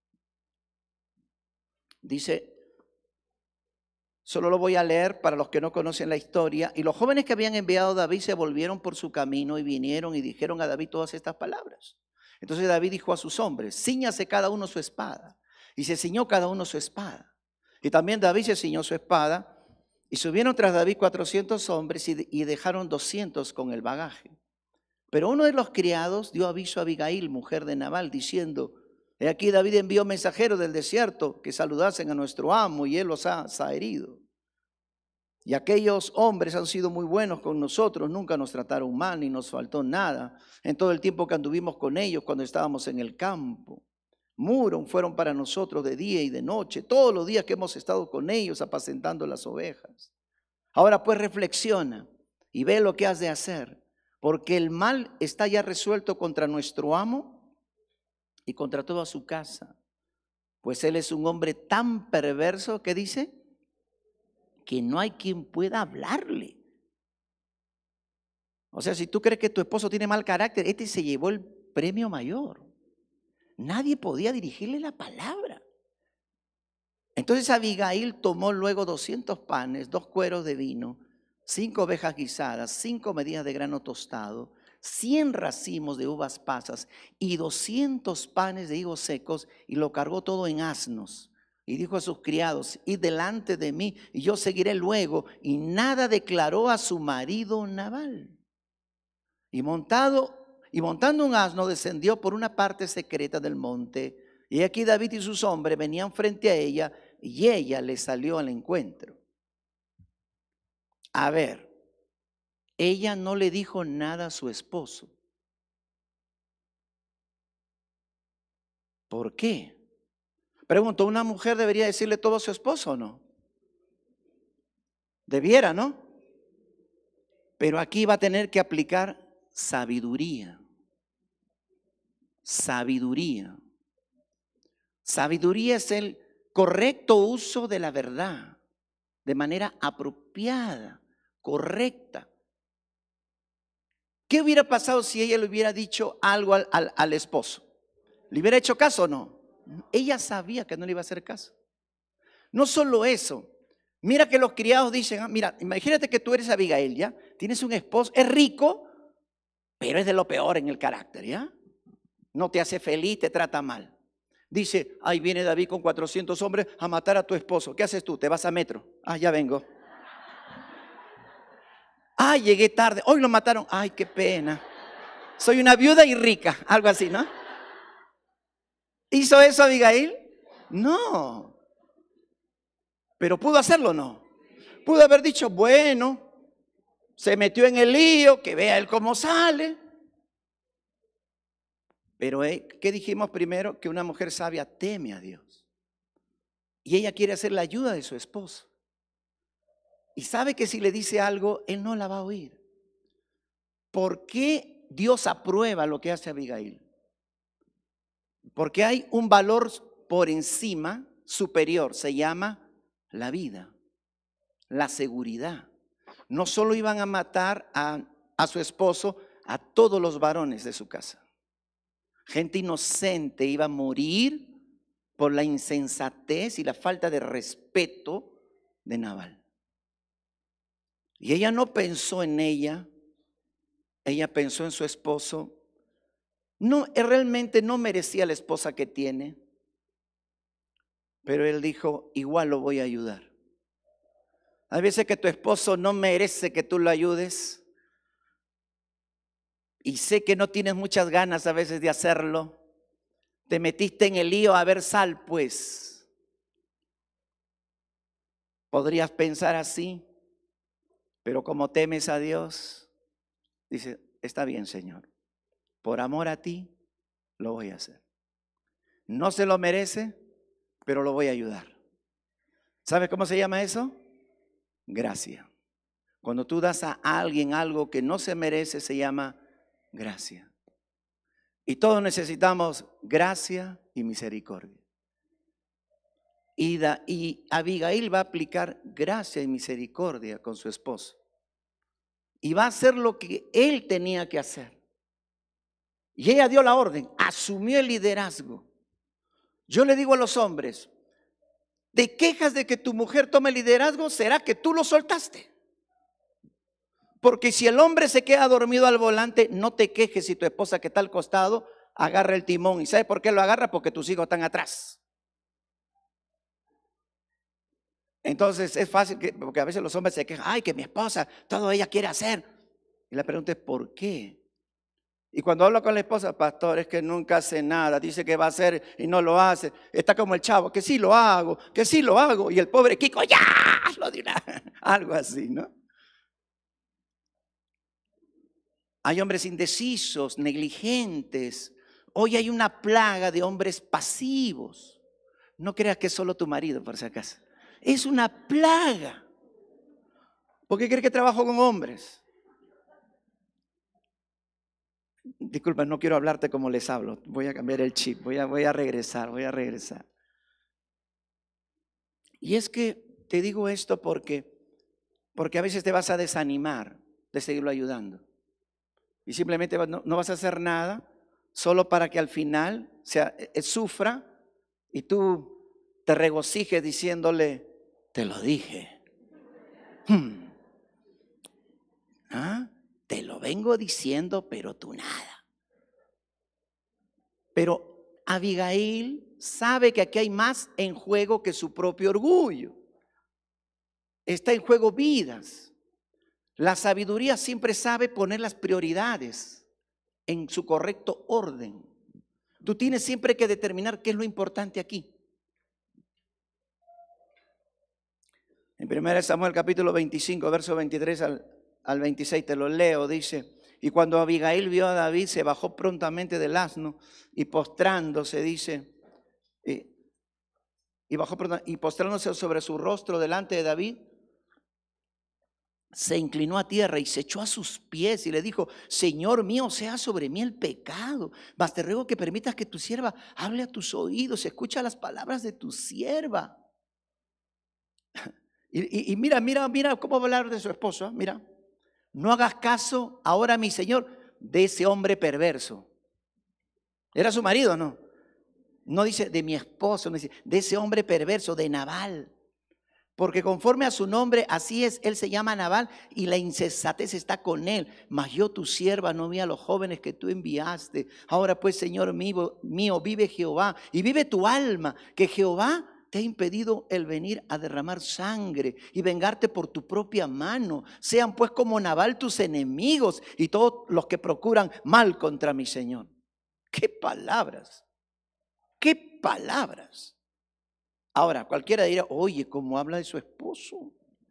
Speaker 2: dice, solo lo voy a leer para los que no conocen la historia. Y los jóvenes que habían enviado a David se volvieron por su camino y vinieron y dijeron a David todas estas palabras. Entonces David dijo a sus hombres, cíñase cada uno su espada. Y se ciñó cada uno su espada. Y también David se ciñó su espada. Y subieron tras David cuatrocientos hombres y, y dejaron doscientos con el bagaje. Pero uno de los criados dio aviso a Abigail, mujer de Nabal, diciendo, he aquí David envió mensajeros del desierto que saludasen a nuestro amo y él los ha, ha herido. Y aquellos hombres han sido muy buenos con nosotros, nunca nos trataron mal ni nos faltó nada en todo el tiempo que anduvimos con ellos cuando estábamos en el campo. Muro fueron para nosotros de día y de noche, todos los días que hemos estado con ellos apacentando las ovejas. Ahora pues reflexiona y ve lo que has de hacer, porque el mal está ya resuelto contra nuestro amo y contra toda su casa, pues él es un hombre tan perverso que dice que no hay quien pueda hablarle. O sea, si tú crees que tu esposo tiene mal carácter, este se llevó el premio mayor. Nadie podía dirigirle la palabra. Entonces Abigail tomó luego doscientos panes, dos cueros de vino, cinco ovejas guisadas, cinco medidas de grano tostado, cien racimos de uvas pasas y doscientos panes de higos secos, y lo cargó todo en asnos. Y dijo a sus criados: id delante de mí y yo seguiré luego. Y nada declaró a su marido Nabal. Y montado y montando un asno descendió por una parte secreta del monte. Y aquí David y sus hombres venían frente a ella, y ella le salió al encuentro. A ver, ella no le dijo nada a su esposo. ¿Por qué? Pregunto, ¿una mujer debería decirle todo a su esposo o no? Debiera, ¿no? Pero aquí va a tener que aplicar sabiduría. Sabiduría. Sabiduría es el correcto uso de la verdad, de manera apropiada, correcta. ¿Qué hubiera pasado si ella le hubiera dicho algo al, al, al esposo? ¿Le hubiera hecho caso o no? Ella sabía que no le iba a hacer caso. No solo eso, mira que los criados dicen, ah, mira, imagínate que tú eres Abigail, ¿ya? Tienes un esposo, es rico, pero es de lo peor en el carácter, ¿ya? No te hace feliz, te trata mal. Dice, ahí viene David con cuatrocientos hombres a matar a tu esposo. ¿Qué haces tú? Te vas a metro. Ah, ya vengo. Ay, llegué tarde. Hoy lo mataron. Ay, qué pena. Soy una viuda y rica. Algo así, ¿no? ¿Hizo eso Abigail? No. Pero pudo hacerlo, ¿no? Pudo haber dicho, bueno, se metió en el lío, que vea él cómo sale. Pero, ¿qué dijimos primero? Que una mujer sabia teme a Dios. Y ella quiere hacer la ayuda de su esposo. Y sabe que si le dice algo, él no la va a oír. ¿Por qué Dios aprueba lo que hace Abigail? Porque hay un valor por encima, superior, se llama la vida, la seguridad. No solo iban a matar a, a su esposo, a todos los varones de su casa. Gente inocente iba a morir por la insensatez y la falta de respeto de Nabal. Y ella no pensó en ella, ella pensó en su esposo. No, él realmente no merecía la esposa que tiene, pero él dijo, igual lo voy a ayudar. Hay veces que tu esposo no merece que tú lo ayudes. Y sé que no tienes muchas ganas a veces de hacerlo. Te metiste en el lío, a ver, sal pues. Podrías pensar así, pero como temes a Dios, dice, está bien, Señor. Por amor a ti, lo voy a hacer. No se lo merece, pero lo voy a ayudar. ¿Sabe cómo se llama eso? Gracia. Cuando tú das a alguien algo que no se merece, se llama gracia. Y todos necesitamos gracia y misericordia. Y, da, y Abigail va a aplicar gracia y misericordia con su esposo. Y va a hacer lo que él tenía que hacer. Y ella dio la orden, asumió el liderazgo. Yo le digo a los hombres, ¿te quejas de que tu mujer tome liderazgo? ¿Será que tú lo soltaste? Porque si el hombre se queda dormido al volante, no te quejes si tu esposa que está al costado agarra el timón. ¿Y sabes por qué lo agarra? Porque tus hijos están atrás. Entonces es fácil, que, porque a veces los hombres se quejan, ay, que mi esposa, todo ella quiere hacer. Y la pregunta es, ¿por qué? Y cuando hablo con la esposa, pastor, es que nunca hace nada, dice que va a hacer y no lo hace. Está como el chavo, que sí lo hago, que sí lo hago. Y el pobre Kiko, ya, lo dirá. Algo así, ¿no? Hay hombres indecisos, negligentes. Hoy hay una plaga de hombres pasivos. No creas que es solo tu marido, por si acaso. Es una plaga. ¿Por qué crees que trabajo con hombres? Disculpa, no quiero hablarte como les hablo. Voy a cambiar el chip, voy a, voy a regresar, voy a regresar. Y es que te digo esto porque, porque a veces te vas a desanimar de seguirlo ayudando. Y simplemente no, no vas a hacer nada solo para que al final sea, sufra y tú te regocijes diciéndole, te lo dije. Hmm. ¿Ah? Te lo vengo diciendo, pero tú nada. Pero Abigail sabe que aquí hay más en juego que su propio orgullo. Está en juego vidas. La sabiduría siempre sabe poner las prioridades en su correcto orden. Tú tienes siempre que determinar qué es lo importante aquí. En primera Samuel capítulo veinticinco, verso veintitrés al, al veintiséis, te lo leo, dice: y cuando Abigail vio a David, se bajó prontamente del asno y postrándose, dice, y, y, bajó, y postrándose sobre su rostro delante de David, se inclinó a tierra y se echó a sus pies y le dijo: Señor mío, sea sobre mí el pecado, mas te ruego que permitas que tu sierva hable a tus oídos, escucha las palabras de tu sierva. Y, y, y mira, mira, mira cómo va a hablar de su esposo. Mira, no hagas caso ahora, mi señor, de ese hombre perverso. Era su marido, ¿no? No dice de mi esposo, no dice de ese hombre perverso, de Nabal. Porque conforme a su nombre, así es, él se llama Nabal y la insensatez está con él. Mas yo, tu sierva, no vi a los jóvenes que tú enviaste. Ahora pues, Señor mío, mío, vive Jehová y vive tu alma, que Jehová te ha impedido el venir a derramar sangre y vengarte por tu propia mano. Sean pues como Nabal tus enemigos y todos los que procuran mal contra mi Señor. ¡Qué palabras! ¡Qué palabras! Ahora, cualquiera dirá, oye, ¿cómo habla de su esposo?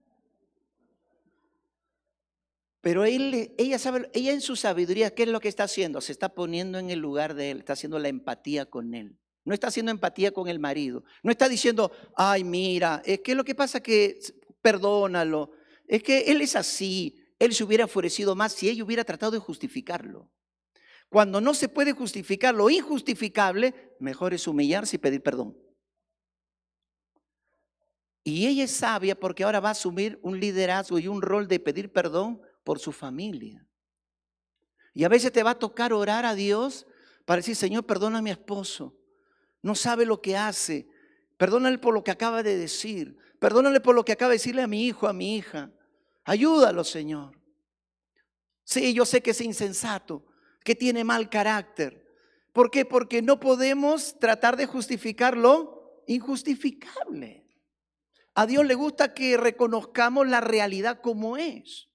Speaker 2: Pero él, ella sabe, ella en su sabiduría, ¿qué es lo que está haciendo? Se está poniendo en el lugar de él, está haciendo la empatía con él. No está haciendo empatía con el marido. No está diciendo, ay, mira, es que lo que pasa es que perdónalo. Es que él es así. Él se hubiera enfurecido más si ella hubiera tratado de justificarlo. Cuando no se puede justificar lo injustificable, mejor es humillarse y pedir perdón. Y ella es sabia porque ahora va a asumir un liderazgo y un rol de pedir perdón por su familia. Y a veces te va a tocar orar a Dios para decir, Señor, perdona a mi esposo. No sabe lo que hace. Perdónale por lo que acaba de decir. Perdónale por lo que acaba de decirle a mi hijo, a mi hija. Ayúdalo, Señor. Sí, yo sé que es insensato, que tiene mal carácter. ¿Por qué? Porque no podemos tratar de justificar lo injustificable. A Dios le gusta que reconozcamos la realidad como es.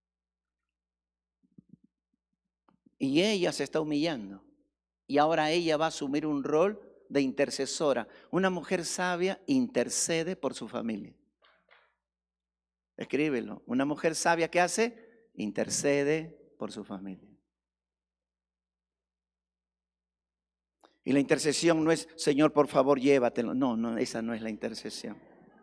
Speaker 2: Y ella se está humillando. Y ahora ella va a asumir un rol de intercesora. Una mujer sabia intercede por su familia. Escríbelo. Una mujer sabia, ¿qué hace? Intercede por su familia. Y la intercesión no es, Señor, por favor, llévatelo. No, no, esa no es la intercesión.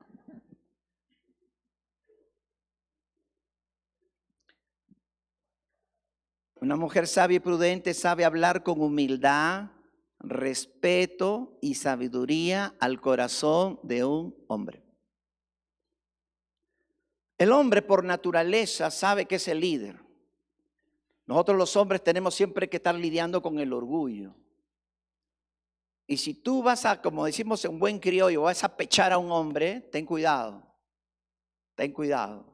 Speaker 2: Una mujer sabia y prudente sabe hablar con humildad, respeto y sabiduría al corazón de un hombre. El hombre por naturaleza sabe que es el líder. Nosotros los hombres tenemos siempre que estar lidiando con el orgullo. Y si tú vas a, como decimos en buen criollo, vas a pechar a un hombre, ten cuidado, ten cuidado.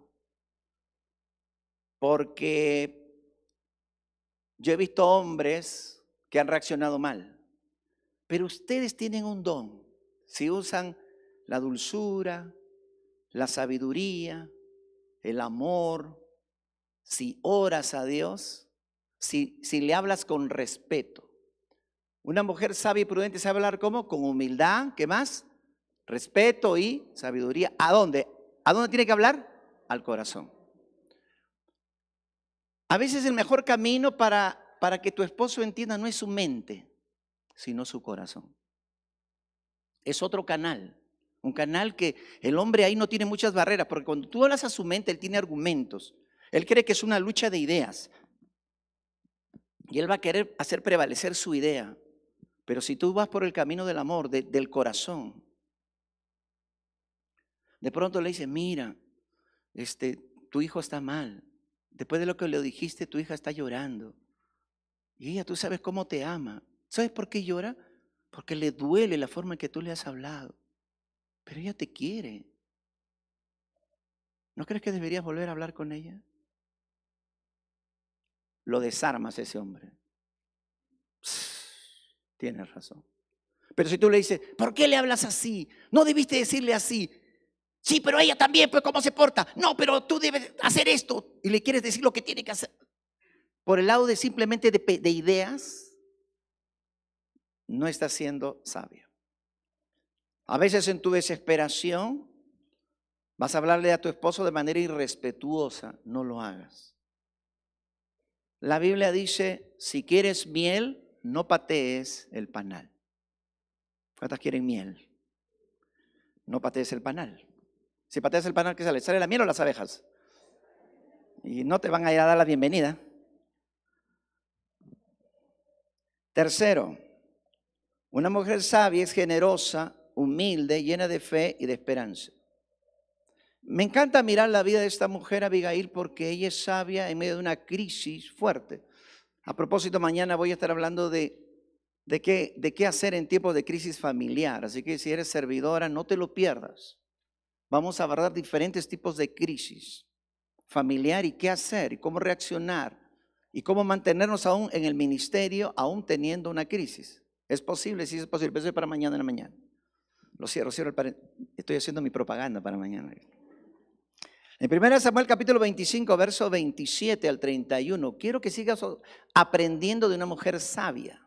Speaker 2: Porque yo he visto hombres que han reaccionado mal, pero ustedes tienen un don. Si usan la dulzura, la sabiduría, el amor, si oras a Dios, si, si le hablas con respeto. Una mujer sabia y prudente sabe hablar ¿cómo? Con humildad, ¿qué más? Respeto y sabiduría. ¿A dónde? ¿A dónde tiene que hablar? Al corazón. A veces el mejor camino para, para que tu esposo entienda no es su mente, sino su corazón. Es otro canal, un canal que el hombre ahí no tiene muchas barreras, porque cuando tú hablas a su mente, él tiene argumentos. Él cree que es una lucha de ideas y él va a querer hacer prevalecer su idea. Pero si tú vas por el camino del amor, de, del corazón, de pronto le dices, mira, este, tu hijo está mal. Después de lo que le dijiste, tu hija está llorando. Y ella, tú sabes cómo te ama. ¿Sabes por qué llora? Porque le duele la forma en que tú le has hablado. pero ella te quiere. ¿No crees que deberías volver a hablar con ella? Lo desarmas a ese hombre. Pss, tienes razón. Pero si tú le dices, ¿por qué le hablas así? No debiste decirle así. Sí, pero ella también, pues ¿cómo se porta? No, pero tú debes hacer esto. Y le quieres decir lo que tiene que hacer. Por el lado de simplemente de, de ideas, no estás siendo sabio. A veces en tu desesperación vas a hablarle a tu esposo de manera irrespetuosa. No lo hagas. La Biblia dice, si quieres miel, no patees el panal. ¿Cuántas quieren miel? No patees el panal. Si pateas el panal, ¿qué sale? ¿Sale la miel o las abejas? Y no te van a ir a dar la bienvenida. Tercero, una mujer sabia es generosa, humilde, llena de fe y de esperanza. Me encanta mirar la vida de esta mujer Abigail porque ella es sabia en medio de una crisis fuerte. A propósito, mañana voy a estar hablando de, de, qué, de qué hacer en tiempos de crisis familiar. Así que si eres servidora, no te lo pierdas. Vamos a abordar diferentes tipos de crisis familiar y qué hacer y cómo reaccionar y cómo mantenernos aún en el ministerio, aún teniendo una crisis. ¿Es posible? Sí, es posible. Pero eso es para mañana en la mañana. Lo cierro, cierro el paréntesis. Estoy haciendo mi propaganda para mañana. En primera Samuel capítulo veinticinco, verso veintisiete al treinta y uno, quiero que sigas aprendiendo de una mujer sabia.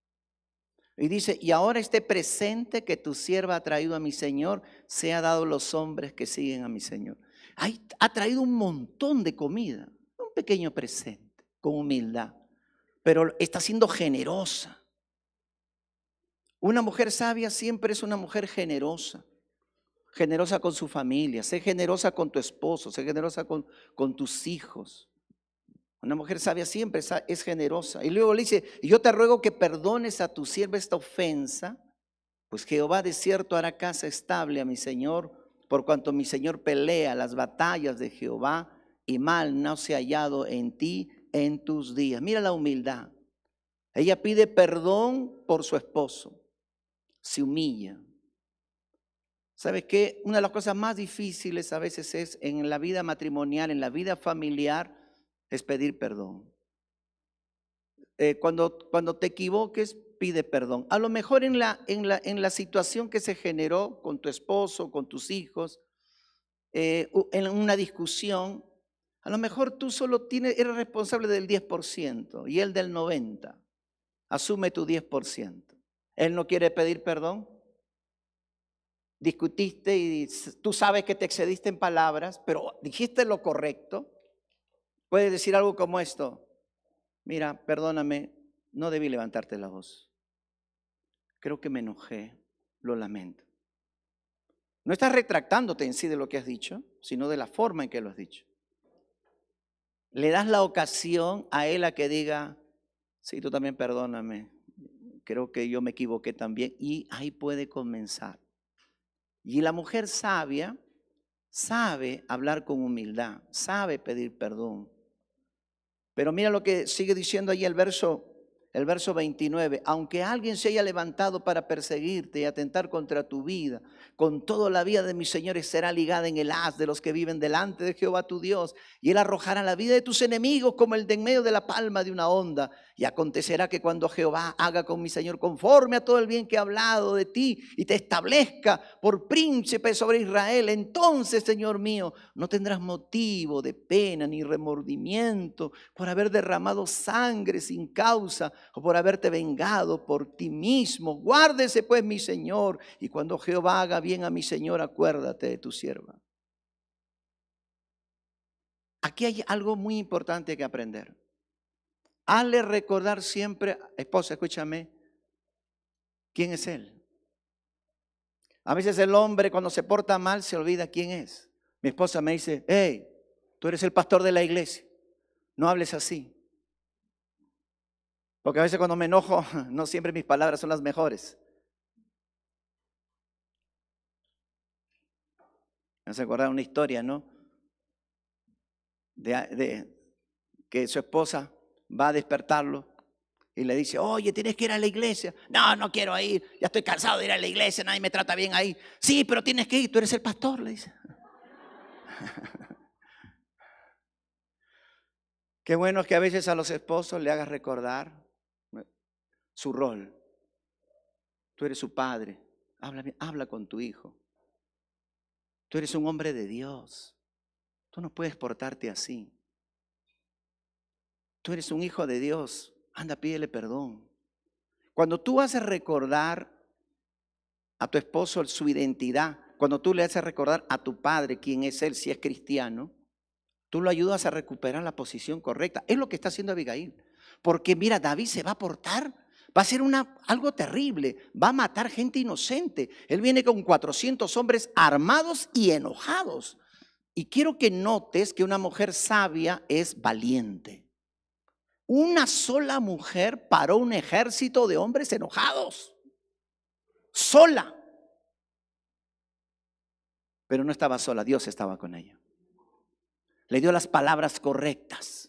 Speaker 2: Y dice, y ahora este presente que tu sierva ha traído a mi Señor, sea dado a los hombres que siguen a mi Señor. Ay, ha traído un montón de comida, un pequeño presente, con humildad, pero está siendo generosa. Una mujer sabia siempre es una mujer generosa. Generosa con su familia, sé generosa con tu esposo, sé generosa con, con tus hijos. Una mujer sabia siempre es, es generosa. Y luego le dice, y yo te ruego que perdones a tu sierva esta ofensa, pues Jehová de cierto hará casa estable a mi Señor, por cuanto mi Señor pelea las batallas de Jehová y mal no se ha hallado en ti en tus días. Mira la humildad. Ella pide perdón por su esposo, se humilla. ¿Sabes qué? Una de las cosas más difíciles a veces es en la vida matrimonial, en la vida familiar, es pedir perdón. Eh, cuando, cuando te equivoques, pide perdón. A lo mejor en la, en la, en la situación que se generó con tu esposo, con tus hijos, eh, en una discusión, a lo mejor tú solo tienes, eres responsable del diez por ciento y él del noventa por ciento. Asume tu diez por ciento. Él no quiere pedir perdón. Discutiste y tú sabes que te excediste en palabras, pero dijiste lo correcto. Puedes decir algo como esto: mira, perdóname, no debí levantarte la voz. Creo que me enojé, lo lamento. No estás retractándote en sí de lo que has dicho, sino de la forma en que lo has dicho. Le das la ocasión a él a que diga, sí, tú también perdóname, creo que yo me equivoqué también, y ahí puede comenzar. Y la mujer sabia sabe hablar con humildad, sabe pedir perdón. Pero mira lo que sigue diciendo ahí el verso, el verso veintinueve. Aunque alguien se haya levantado para perseguirte y atentar contra tu vida, con toda la vida de mis señores será ligada en el haz de los que viven delante de Jehová tu Dios. Y él arrojará la vida de tus enemigos como el de en medio de la palma de una onda. Y acontecerá que cuando Jehová haga con mi Señor conforme a todo el bien que ha hablado de ti y te establezca por príncipe sobre Israel, entonces, Señor mío, no tendrás motivo de pena ni remordimiento por haber derramado sangre sin causa o por haberte vengado por ti mismo. Guárdese pues mi Señor, y cuando Jehová haga bien a mi Señor, acuérdate de tu sierva. Aquí hay algo muy importante que aprender. Hazle recordar siempre, esposa, escúchame, ¿quién es él? A veces el hombre cuando se porta mal se olvida quién es. Mi esposa me dice, hey, tú eres el pastor de la iglesia, no hables así. Porque a veces cuando me enojo, no siempre mis palabras son las mejores. Me hace acordar una historia, ¿no? De, de que su esposa va a despertarlo y le dice, oye, tienes que ir a la iglesia. No, no quiero ir, ya estoy cansado de ir a la iglesia, nadie me trata bien ahí. Sí, pero tienes que ir, tú eres el pastor, le dice. Qué bueno que a veces a los esposos le hagas recordar su rol. Tú eres su padre, habla, habla con tu hijo. Tú eres un hombre de Dios. Tú no puedes portarte así. Tú eres un hijo de Dios. Anda, pídele perdón. Cuando tú haces recordar a tu esposo su identidad, cuando tú le haces recordar a tu padre quién es él, si es cristiano, tú lo ayudas a recuperar la posición correcta. Es lo que está haciendo Abigail. Porque mira, David se va a portar, va a ser una, algo terrible, va a matar gente inocente. Él viene con cuatrocientos hombres armados y enojados. Y quiero que notes que una mujer sabia es valiente. Una sola mujer paró un ejército de hombres enojados. Sola. Pero no estaba sola, Dios estaba con ella. Le dio las palabras correctas.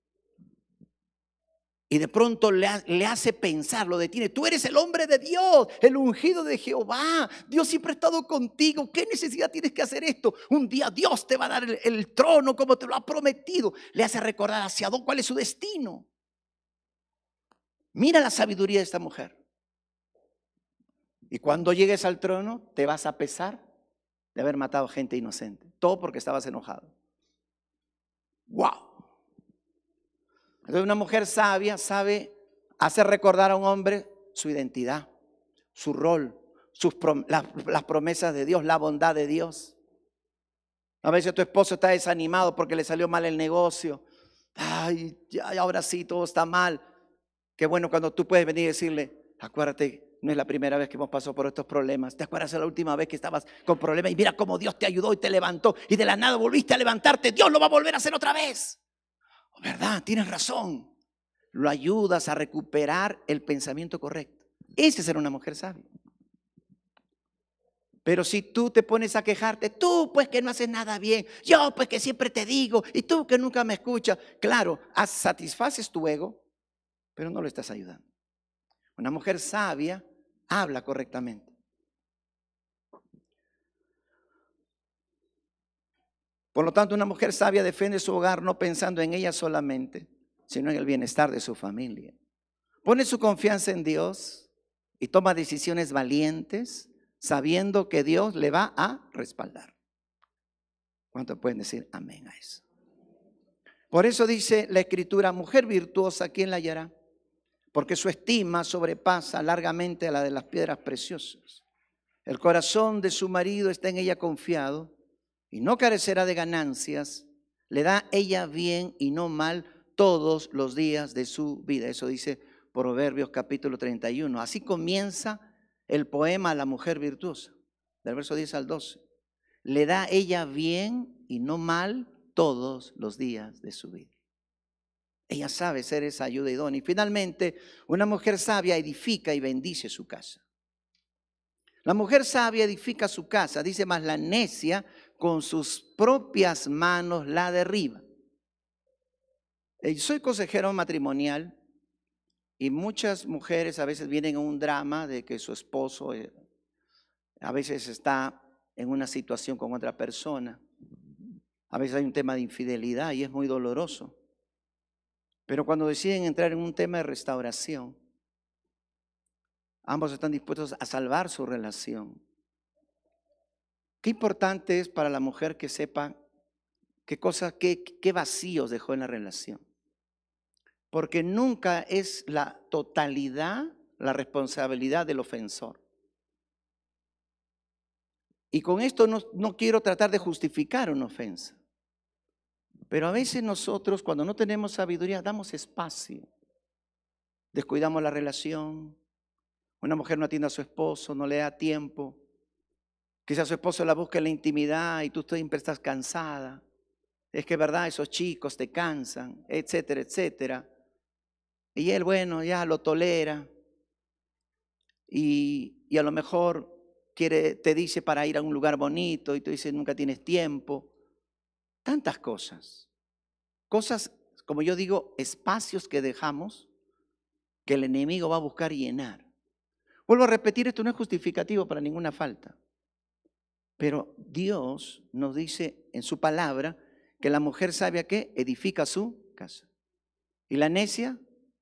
Speaker 2: Y de pronto le, le hace pensar, lo detiene. Tú eres el hombre de Dios, el ungido de Jehová. Dios siempre ha estado contigo. ¿Qué necesidad tienes que hacer esto? Un día Dios te va a dar el, el trono como te lo ha prometido. Le hace recordar hacia dónde, cuál es su destino. Mira la sabiduría de esta mujer. Y cuando llegues al trono, te vas a pesar de haber matado gente inocente. Todo porque estabas enojado. ¡Wow! Entonces una mujer sabia sabe hacer recordar a un hombre su identidad, su rol, sus prom las, las promesas de Dios, la bondad de Dios. A veces tu esposo está desanimado porque le salió mal el negocio. Ay, ya, ahora sí, todo está mal. Qué bueno cuando tú puedes venir y decirle, acuérdate, no es la primera vez que hemos pasado por estos problemas. ¿Te acuerdas de la última vez que estabas con problemas? Y mira cómo Dios te ayudó y te levantó. Y de la nada volviste a levantarte. Dios lo va a volver a hacer otra vez. ¿Verdad? Tienes razón. Lo ayudas a recuperar el pensamiento correcto. Ese es ser una mujer sabia. Pero si tú te pones a quejarte, tú pues que no haces nada bien, yo pues que siempre te digo, y tú que nunca me escuchas, claro, satisfaces tu ego, pero no lo estás ayudando. Una mujer sabia habla correctamente. Por lo tanto, una mujer sabia defiende su hogar no pensando en ella solamente, sino en el bienestar de su familia. Pone su confianza en Dios y toma decisiones valientes, sabiendo que Dios le va a respaldar. ¿Cuántos pueden decir amén a eso? Por eso dice la Escritura, mujer virtuosa, ¿quién la hallará? Porque su estima sobrepasa largamente a la de las piedras preciosas. El corazón de su marido está en ella confiado y no carecerá de ganancias. Le da ella bien y no mal todos los días de su vida. Eso dice Proverbios capítulo treinta y uno. Así comienza el poema a la mujer virtuosa, del verso diez al doce. Le da ella bien y no mal todos los días de su vida. Ella sabe ser esa ayuda idónea. Y finalmente, una mujer sabia edifica y bendice su casa. La mujer sabia edifica su casa, dice más, la necia con sus propias manos la derriba. Soy consejero matrimonial y muchas mujeres a veces vienen a un drama de que su esposo a veces está en una situación con otra persona. A veces hay un tema de infidelidad y es muy doloroso. Pero cuando deciden entrar en un tema de restauración, ambos están dispuestos a salvar su relación. Qué importante es para la mujer que sepa qué cosas, qué, qué vacíos dejó en la relación. Porque nunca es la totalidad la responsabilidad del ofensor. Y con esto no, no quiero tratar de justificar una ofensa. Pero a veces nosotros, cuando no tenemos sabiduría, damos espacio. Descuidamos la relación. Una mujer no atiende a su esposo, no le da tiempo. Quizás su esposo la busca en la intimidad y tú siempre estás cansada. Es que verdad, esos chicos te cansan, etcétera, etcétera. Y él, bueno, ya lo tolera. Y, y a lo mejor quiere, te dice para ir a un lugar bonito y tú dices nunca tienes tiempo. Tantas cosas. Cosas, como yo digo, espacios que dejamos que el enemigo va a buscar llenar. Vuelvo a repetir, esto no es justificativo para ninguna falta. Pero Dios nos dice en su palabra que la mujer sabia que edifica su casa. Y la necia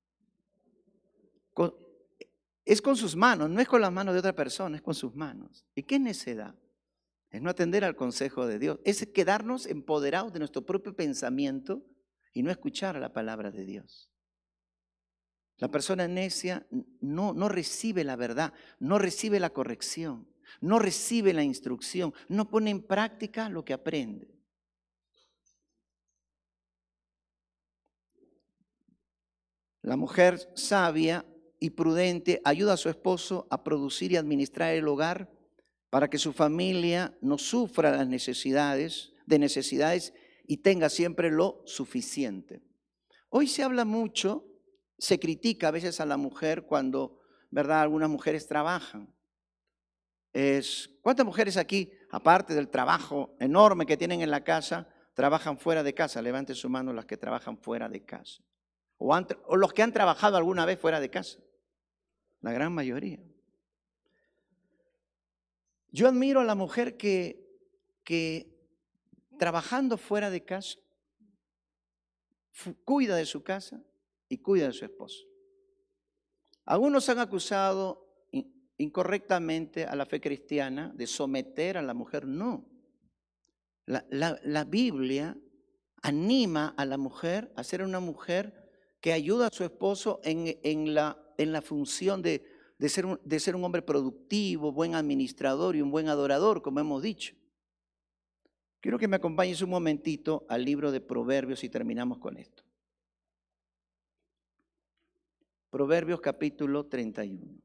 Speaker 2: con, es con sus manos, no es con las manos de otra persona, es con sus manos. ¿Y qué es necedad? Es no atender al consejo de Dios. Es quedarnos empoderados de nuestro propio pensamiento y no escuchar a la palabra de Dios. La persona necia no, no recibe la verdad, no recibe la corrección, no recibe la instrucción, no pone en práctica lo que aprende. La mujer sabia y prudente ayuda a su esposo a producir y administrar el hogar para que su familia no sufra las necesidades, de necesidades y tenga siempre lo suficiente. Hoy se habla mucho, se critica a veces a la mujer cuando, ¿verdad?, algunas mujeres trabajan. Es, ¿cuántas mujeres aquí, aparte del trabajo enorme que tienen en la casa, trabajan fuera de casa? Levanten su mano las que trabajan fuera de casa. O, han, o los que han trabajado alguna vez fuera de casa. La gran mayoría. Yo admiro a la mujer que, que trabajando fuera de casa, cuida de su casa y cuida de su esposo. Algunos han acusado incorrectamente a la fe cristiana de someter a la mujer. No. La, la, la Biblia anima a la mujer a ser una mujer que ayuda a su esposo en, en, la, en la función de, de, ser un, de ser un hombre productivo, buen administrador y un buen adorador, como hemos dicho. Quiero que me acompañes un momentito al libro de Proverbios y terminamos con esto. Proverbios capítulo treinta y uno.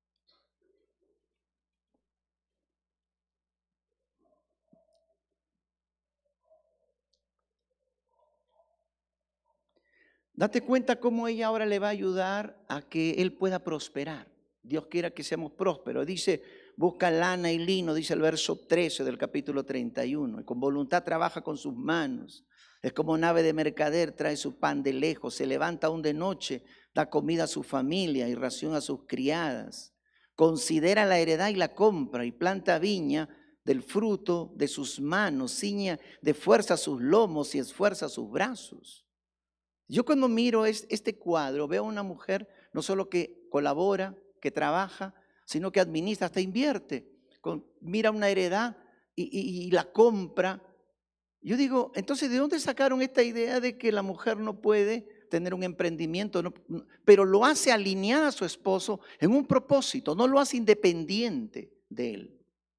Speaker 2: Date cuenta cómo ella ahora le va a ayudar a que él pueda prosperar. Dios quiera que seamos prósperos. Dice, busca lana y lino, dice el verso trece del capítulo treinta y uno. Y con voluntad trabaja con sus manos. Es como nave de mercader, trae su pan de lejos. Se levanta aún de noche, da comida a su familia y ración a sus criadas. Considera la heredad y la compra y planta viña del fruto de sus manos. Ciña de fuerza sus lomos y esfuerza sus brazos. Yo cuando miro este cuadro veo a una mujer no solo que colabora, que trabaja, sino que administra, hasta invierte. Mira una heredad y, y, y la compra. Yo digo, entonces, ¿de dónde sacaron esta idea de que la mujer no puede tener un emprendimiento? No, pero lo hace alineada a su esposo en un propósito, no lo hace independiente de él.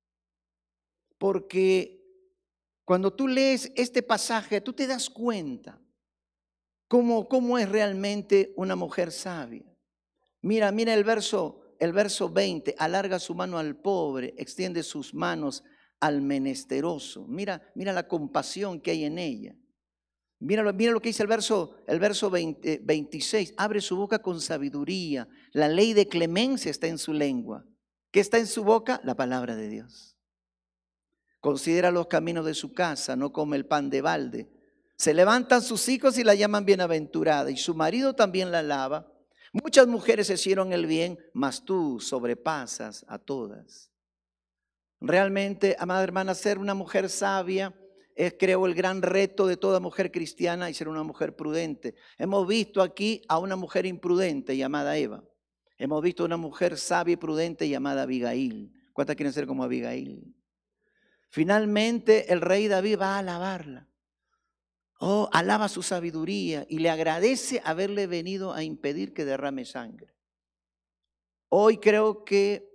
Speaker 2: Porque cuando tú lees este pasaje, tú te das cuenta cómo, cómo es realmente una mujer sabia. Mira, mira el verso, el verso veinte, alarga su mano al pobre, extiende sus manos al menesteroso. Mira, mira la compasión que hay en ella. Mira, mira lo que dice el verso, el verso veinte, veintiséis, abre su boca con sabiduría, la ley de clemencia está en su lengua. ¿Qué está en su boca? La palabra de Dios. Considera los caminos de su casa, no come el pan de balde. Se levantan sus hijos y la llaman bienaventurada, y su marido también la alaba. Muchas mujeres hicieron el bien, mas tú sobrepasas a todas. Realmente, amada hermana, ser una mujer sabia es, creo, el gran reto de toda mujer cristiana, y ser una mujer prudente. Hemos visto aquí a una mujer imprudente llamada Eva. Hemos visto a una mujer sabia y prudente llamada Abigail. ¿Cuántas quieren ser como Abigail? Finalmente, el rey David va a alabarla. Oh, alaba su sabiduría y le agradece haberle venido a impedir que derrame sangre. Hoy creo que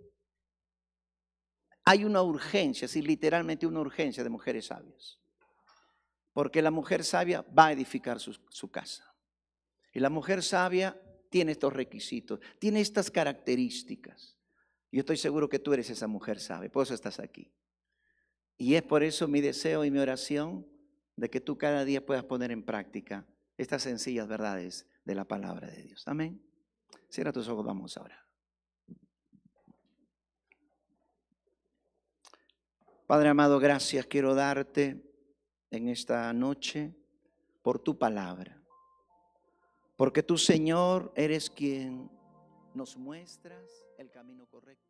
Speaker 2: hay una urgencia, sí, literalmente una urgencia de mujeres sabias. Porque la mujer sabia va a edificar su, su casa. Y la mujer sabia tiene estos requisitos, tiene estas características. Yo estoy seguro que tú eres esa mujer sabia, por eso estás aquí. Y es por eso mi deseo y mi oración de que tú cada día puedas poner en práctica estas sencillas verdades de la palabra de Dios. Amén. Cierra tus ojos, vamos ahora. Padre amado, gracias quiero darte en esta noche por tu palabra. Porque tú, Señor, eres quien nos muestras el camino correcto.